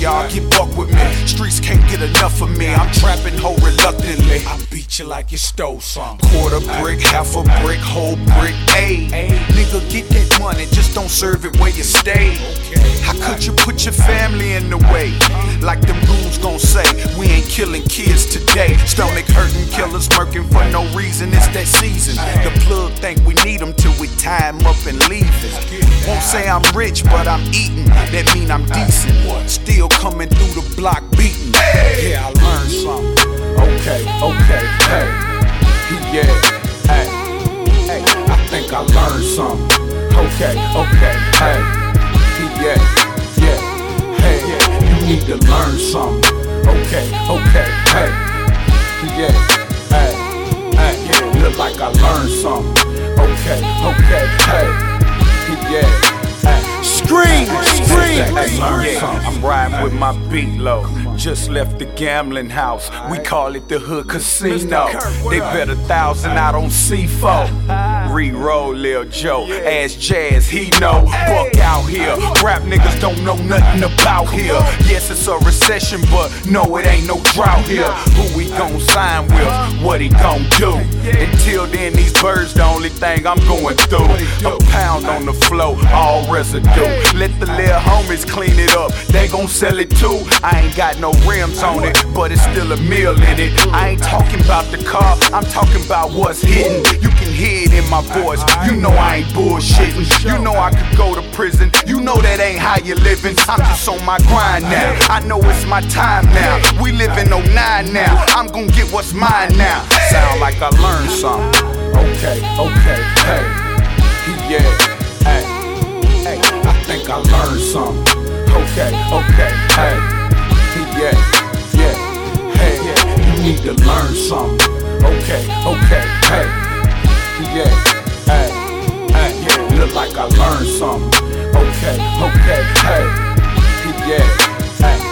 y'all, get buck with me. Streets can't get enough of me, I'm trapping hoe reluctantly. I beat you like you stole some. Quarter brick, half a brick, whole brick, ayy. Nigga, get that money, just don't serve it where you stay. How could you put your family in the way? Like them rules gon' say, we ain't killing kids today. Stomach hurting, killers murking for no reason, it's that season. The plug think we need them till we tie him up and leave it. Won't say I'm rich, but I'm eating, that mean I'm decent. Still coming through the block beating. Yeah, I learned something. Okay, hey, yeah, hey, I think I learned something. Okay, hey, yeah, hey, you need to learn something. Okay, hey, yeah, look like I learned something. Okay, hey, yeah, scream. I'm riding with my beat low. Just left the gambling house. We call it the hood casino. They bet 1,000 out on C4. Re-roll Lil Joe. Ask Jazz, he know. Buck out here. Rap niggas don't know nothing about here. Yes, it's a recession, but no, it ain't no drought here. Who we gon' sign with? What he gon' do? Until then, these birds the only thing I'm going through. A pound on the floor, all residue. Let the little homies clean it up. They gon' sell it too. I ain't got no rims on it, but it's still a meal in it. I ain't talking about the car, I'm talking about what's hidden. You can hear it in my voice, you know I ain't bullshitting. You know I could go to prison, you know that ain't how you living. I'm just on my grind now, I know it's my time now. We live in 09 now, I'm gon' get what's mine now. Sound like I learned something. Okay, hey, yeah, hey, I think I learned something. Okay, hey, yeah, hey, you need to learn something. Okay, hey, yeah, look like I learned something. Okay, hey, yeah,